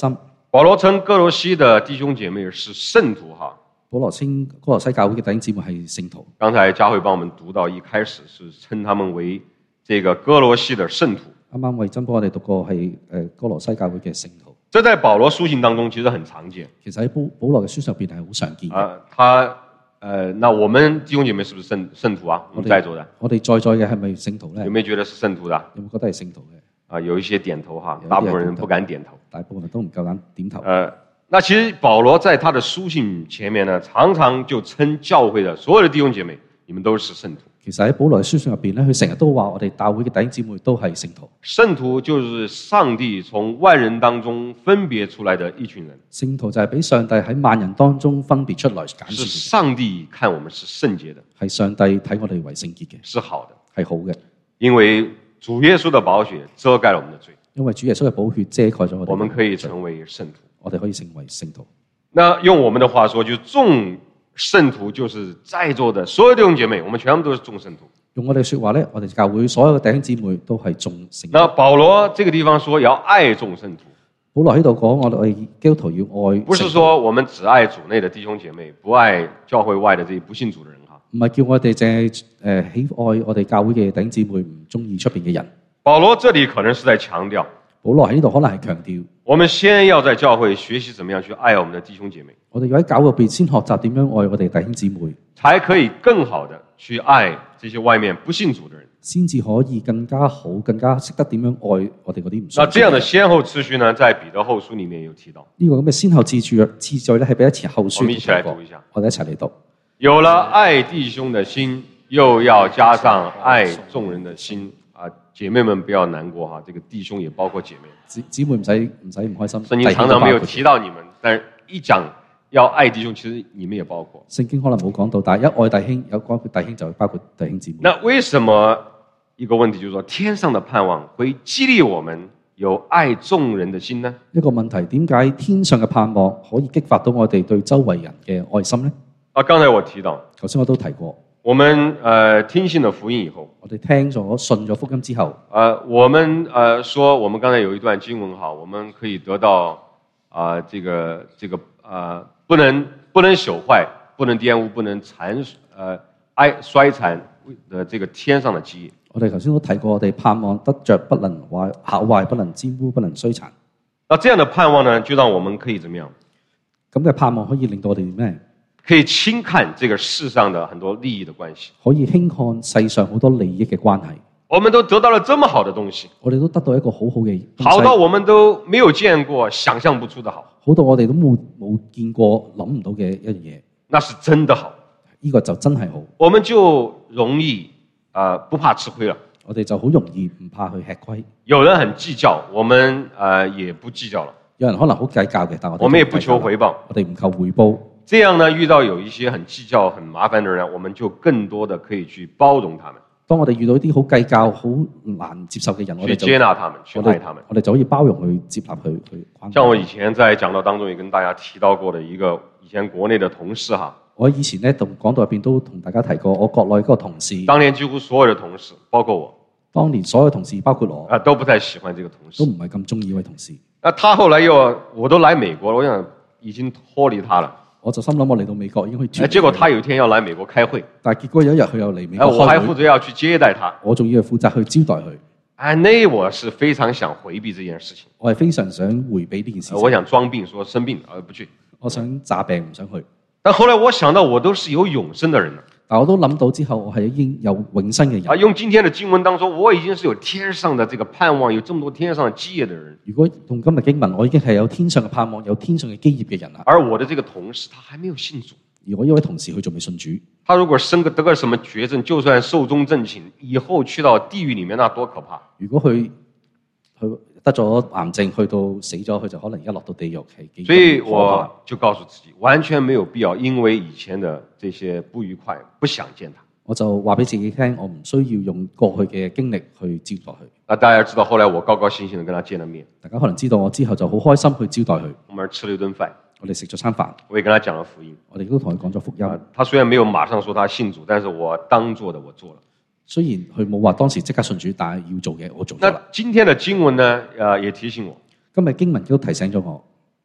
保羅稱哥羅西的弟兄姐妹是聖徒哈。 保羅稱哥羅西教會嘅弟兄姊妹係聖徒。 剛才嘉慧幫我們讀到一開始是稱他們為這個哥羅西的聖徒。 啱啱慧珍幫我哋讀過係誒哥羅西教會嘅聖徒。 這在保羅書信當中其實很常見。 其實喺保保羅嘅書上邊係好常見嘅。 啊，他呃，那我們弟兄姐妹是不是聖聖徒啊？我們在座的。 我哋在座嘅係咪聖徒咧？ 有沒有覺得是聖徒的？ 有冇覺得係聖徒嘅？ 啊，有一些點頭哈，大部分人不敢點頭。 大部分人都唔夠膽點頭。 呃，那其實保羅在他的書信前面呢，常常就稱教會的所有的弟兄姐妹，你們都是聖徒。 其實喺保羅嘅書信入邊咧，佢成日都話我哋教會嘅弟兄姊妹都係聖徒。 聖徒就是上帝從萬人當中分別出來的一群人。 聖徒就係俾上帝喺萬人當中分別出來揀選嘅。 是上帝看我們是聖潔的， 係上帝睇我哋為聖潔嘅， 是好的， 係好嘅。 因為主耶穌的寶血遮蓋了我們的罪。 因為主耶穌嘅寶血遮蓋咗我哋。 我們可以成為聖徒。 我哋可以成為聖徒。 那用我們的話說，就眾聖徒就是在座的所有弟兄姐妹，我們全部都是眾聖徒。 用我哋說話咧，我哋教會所有嘅弟兄姊妹都係眾聖徒。 那保羅這個地方說要愛眾聖徒。 保羅喺度講，我哋基督徒要愛。 不是說我們只愛主內的弟兄姐妹，不愛教會外的這些不信主的人哈。 唔係叫我哋淨係誒喜愛我哋教會嘅弟兄姊妹，唔中意出邊嘅人。 保羅這裡可能是在強調， 保羅喺呢度可能係強調， 我們先要在教會學習怎麼樣去愛我們的弟兄姐妹。 我哋要喺教會入邊先學習點樣愛我哋弟兄姊妹， 才可以更好的去愛這些外面不信主的人， 先至可以更加好、更加識得點樣愛我哋嗰啲唔信主嘅人。 那這樣的先後次序呢，在彼得後書裡面有提到。 呢個咁嘅先後次序次序咧，係俾一前後書。 我們一起來讀一下， 我哋一齊嚟讀。 有了愛弟兄的心，又要加上愛眾人的心。啊，姐妹們不要難過哈，這個弟兄也包括姐妹。 姊姊妹唔使唔使唔開心。 聖經常常沒有提到你們，但是一講要愛弟兄，其實你們也包括。 聖經可能冇講到，但係一愛弟兄，有包括弟兄就包括弟兄姊妹。 那為什麼一個問題就是說，天上的盼望會激勵我們有愛眾人的心呢？ 一個問題，點解天上嘅盼望可以激發到我哋對周圍人嘅愛心呢？ 啊，剛才我提到， 頭先我都提過。 我們呃聽信了福音以後， 我哋聽咗信咗福音之後， 呃，我們呃說，我們剛才有一段經文哈，我們可以得到啊、呃、這個這個呃不能不能朽壞，不能玷污，不能殘呃哀衰殘的這個天上的基業。 我哋頭先都提過，我哋盼望得着不能壞朽壞，不能玷污，不能衰殘。 那這樣的盼望呢，就讓我們可以怎麼樣？ 咁嘅盼望可以令到我哋咩？ 可以輕看這個世上的很多利益的關係， 可以輕看世上好多利益嘅關係。 我們都得到了這麼好的東西， 我哋都得到一個好好嘅， 好到我們都沒有見過、想象不出的好， 好到我哋都冇冇見過、諗唔到嘅一樣嘢。 那是真的好， 呢個就真係好。 我們就容易啊、呃、不怕吃虧了。 我哋就好容易唔怕去吃虧。 有人很計較，我們呃也不計較了。 有人可能好計較嘅，但我哋我們也不求回報， 我哋唔求回報。 這樣呢，遇到有一些很計較、很麻煩的人，我們就更多的可以去包容他們。當我哋遇到啲好計較、好難接受嘅人，我哋就去接納他們，去愛他們。 我哋就可以包容去接納佢去。 像我以前在講道當中也跟大家提到過的一個以前國內的同事哈。 我以前咧同講道入邊都同大家提過，我國內嗰個同事。 當年幾乎所有的同事，包括我。 當年所有同事，包括我， 啊，都不太喜歡這個同事， 都唔係咁中意呢位同事。 那他後來又，我都來美國了，我想已經脫離他了。 我就心諗我嚟到美國已經可以脫離。 結果他有一天要來美國開會， 但係結果有一日佢又嚟美國開會， 我還負責要去接待他， 我仲要負責去招待佢。 啊，那我是非常想回避這件事情， 我係非常想回避呢件事情。 我想裝病說生病而不去， 我想詐病唔想去。 但後來我想到我都是有永生的人了。 但我都諗到之後，我係已經有永生嘅人。 啊，用今天的經文當中，我已經是有天上的這個盼望，有這麼多天上的基業的人。 如果同今日經文，我已經係有天上嘅盼望，有天上嘅基業嘅人啦。 而我的這個同事，他還沒有信主。 而我一位同事，佢仲未信主。 他如果生個得個什麼絕症，就算壽終正寢，以後去到地獄裡面，那多可怕！ 如果佢佢得咗癌症，去到死咗，佢就可能而家落到地獄係。 所以我就告訴自己，完全沒有必要，因為以前的這些不愉快，不想見他。 我就話俾自己聽，我唔需要用過去嘅經歷去招待佢。 那大家知道，後來我高高興興地跟他見了面。 大家可能知道我之後就好開心去招待佢。 我們吃了一頓飯， 我哋食咗餐飯， 我也跟他講了福音。 我哋都同佢講咗福音。 他雖然沒有馬上說他信主，但是我當做的我做了。 雖然佢冇話當時即刻信主，但係要做嘅我做咗啦。 那今天的經文呢，呃，也提醒我， 今日經文都提醒咗我，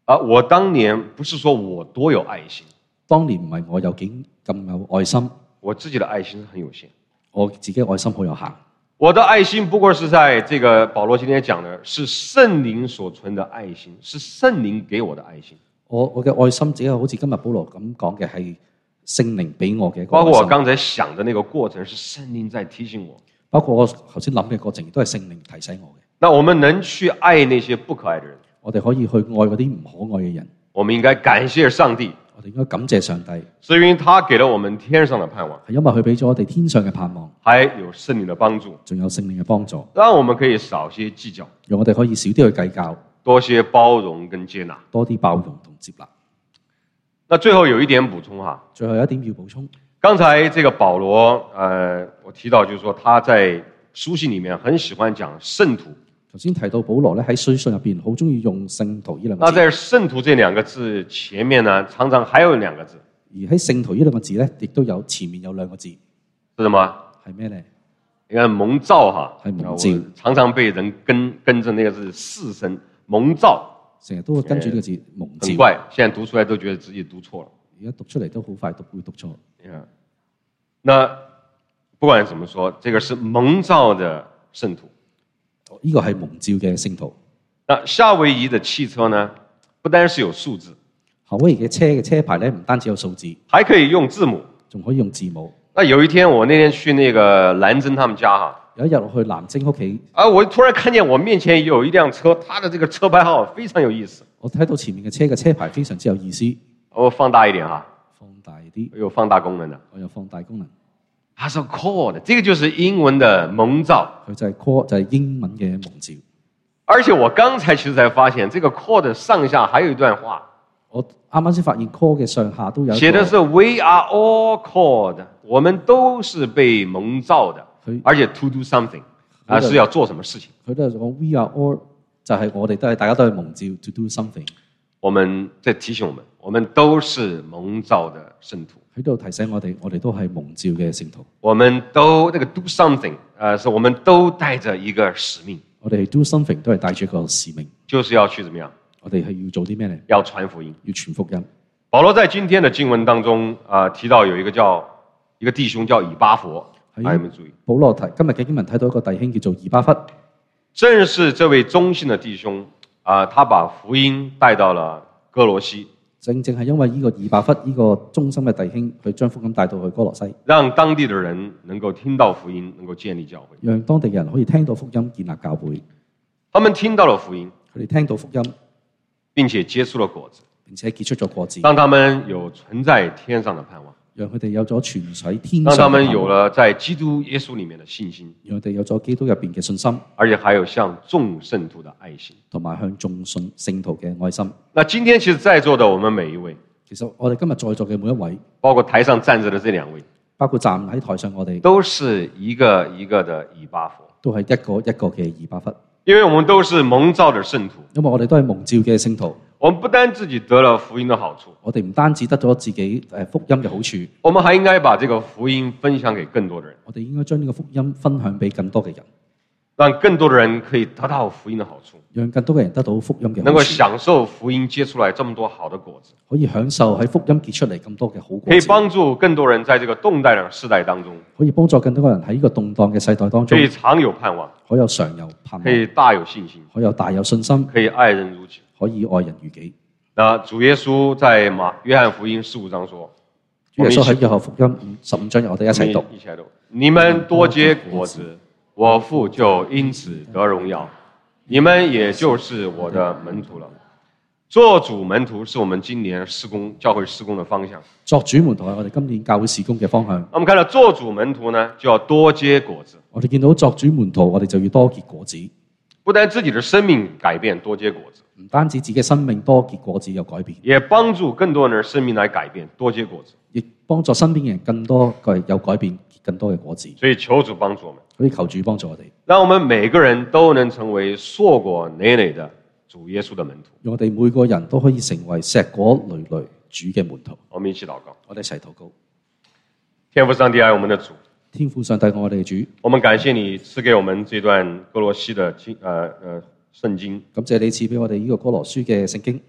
啊，我當年不是說我多有愛心， 當年唔係我有幾咁有愛心， 我自己的愛心是很有限。 我自己愛心好有限。 我的愛心不過是在這個保羅今天講的，是聖靈所存的愛心，是聖靈給我的愛心。 我我嘅愛心只係好似今日保羅咁講嘅，係聖靈俾我嘅一個愛心。 包括我剛才想的那個過程，是聖靈在提醒我。 包括我頭先諗嘅過程，亦都係聖靈提醒我嘅。 那我們能去愛那些不可愛的人， 我哋可以去愛嗰啲唔可愛嘅人。 我們應該感謝上帝， 我哋應該感謝上帝， 是因為他給了我們天上的盼望， 係因為佢俾咗我哋天上嘅盼望， 還有聖靈的幫助， 仲有聖靈嘅幫助， 讓我們可以少些計較， 讓我哋可以少啲去計較， 多些包容跟接納， 多啲包容同接納。 那最後有一點補充哈， 最後有一點要補充。 剛才這個保羅，呃，我提到就是說他在書信裡面很喜歡講聖徒。 頭先提到保羅咧喺書信入邊好中意用聖徒呢兩個字。 那在聖徒這兩個字前面呢，常常還有兩個字。 而喺聖徒呢兩個字咧，亦都有前面有兩個字。 是什麼？ 係咩咧？ 你看蒙召哈， 係蒙召， 常常被人跟跟着那個字四聲蒙召。 成日都會跟住呢個字蒙召。 很怪，現在讀出來都覺得自己讀錯了。 而家讀出嚟都好快都會讀錯。 那不管怎麼說，這個是蒙召的聖徒。 呢個係蒙召嘅聖徒。 那夏威夷的汽車呢，不單是有數字， 夏威夷嘅車嘅車牌咧，唔單止有數字， 還可以用字母， 仲可以用字母。 那有一天我那天去那個蘭珍他們家哈， 有一日我去藍晶屋企， 啊，我突然看見我面前有一輛車，它的這個車牌號非常有意思。 我睇到前面嘅車嘅車牌非常之有意思。 我放大一點哈， 放大啲， 有放大功能的， 我有放大功能。 它是 called， 這個就是英文的蒙召， 佢就係 call， 就係英文嘅蒙召。而且我剛才其實才發現，這個 call 上下還有一段話。 我啱啱先發現 call 嘅上下都有一個。寫的是 We are all called， 我們都是被蒙召的，而且 to do something， 啊是要做什麼事情。 佢都係講 We are all， 就係我哋都係大家都係蒙召 to do something。 我們在提醒我們，我們都是蒙召的聖徒。 喺度提醒我哋，我哋都係蒙召嘅聖徒。 我們都那個 do something， 呃，是我們都帶着一個使命。 我哋 do something 都係帶住一個使命， 就是要去怎麼樣？ 我哋係要做啲咩呢？ 要傳福音， 要傳福音。 保羅在今天的經文當中啊、呃，提到有一個叫一個弟兄叫以巴弗，大家有冇注意？ 保羅提今日嘅經文睇到一個弟兄叫做以巴弗， 正是這位忠心的弟兄啊、呃，他把福音帶到了哥羅西。 正正係因為呢個以巴弗呢個忠心嘅弟兄，佢將福音帶到去哥羅西， 讓當地的人能夠聽到福音，能夠建立教會， 讓當地人可以聽到福音，建立教會。 他們聽到了福音， 佢哋聽到福音， 並且結出了果子， 並且結出咗果子， 讓他們有存在天上的盼望， 讓佢哋有咗存在天上嘅盼望， 讓他們有了在基督耶穌裡面的信心， 讓佢哋有咗基督入邊嘅信心， 而且還有向眾聖徒的愛心， 同埋向眾信聖徒嘅愛心。 那今天其實在座的我們每一位， 其實我哋今日在座嘅每一位， 包括台上站着的這兩位， 包括站喺台上我哋， 都是一個一個的以巴弗， 都係一個一個嘅以巴弗。 因為我們都是蒙召的聖徒， 因為我哋都係蒙召嘅聖徒， 我們不單自己得了福音的好處， 我哋唔單止得咗自己誒福音嘅好處， 我們還應該把這個福音分享給更多的人。 我哋應該將呢個福音分享俾更多嘅人， 讓更多的人可以得到福音的好處， 讓更多嘅人得到福音嘅好處， 能夠享受福音結出來這麼多好的果子， 可以享受喺福音結出嚟咁多嘅好果子， 可以幫助更多人在這個動盪的世代當中， 可以幫助更多人喺呢個動盪嘅世代當中， 可以常有盼望， 可有常有盼望， 可以大有信心， 可有大有信心， 可以愛人如己， 可以愛人如己。 那主耶穌在馬約翰福音十五章說， 主耶穌喺約翰福音十五章，我哋一齊讀， 一起來讀，你們多結果子，我父就因此得榮耀，你們也就是我的門徒了。做主門徒是我們今年事工教會事工的方向。 作主門徒係我哋今年教會事工嘅方向。 我們看到做主門徒呢，就要多結果子。 我哋見到作主門徒，我哋就要多結果子。 不但自己的生命改變，多結果子； 唔單止自己生命多結果子有改變， 也幫助更多人生命來改變，多結果子。 亦幫助身邊嘅人更多嘅有改變，結更多嘅果子。 所以求主幫助我們， 所以求主幫助我哋， 讓我們每個人都能成為碩果累累的主耶穌的門徒。 讓我哋每個人都可以成為碩果累累主嘅門徒。 我們一起禱告， 我哋一齊禱告。 天父上帝愛我們的主， 天父上帝愛我哋嘅主， 我們感謝你賜給我們這段歌羅西的經，呃呃聖經。 感謝你賜俾我哋呢個歌羅書嘅聖經，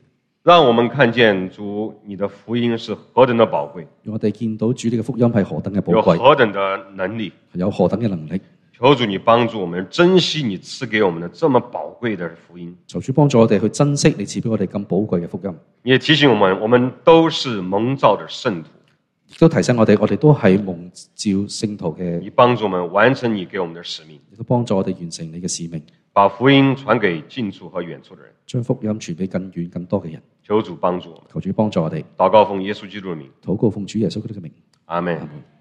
讓我們看見主你的福音是何等的寶貴， 讓我哋見到主你嘅福音係何等嘅寶有貴， 何等的能力。 有何等嘅能力。 求主你幫助我們珍惜你賜給我們的這麼寶貴的福音。 求主幫助我哋去珍惜你賜俾我哋咁寶貴嘅福音。 也提醒我們，我們都是蒙召的聖徒。 亦都提醒我哋，我哋都係蒙召聖徒嘅。 你幫助我們完成你給我們的使命， 亦都幫助我哋完成你嘅使命， 把福音傳給近處和遠處的人， 將福音傳俾更遠更多嘅人。 求主幫助我們。 求主幫助我哋。 禱告奉耶穌基督的名， 禱告奉主耶穌基督嘅名。 阿們。 阿們。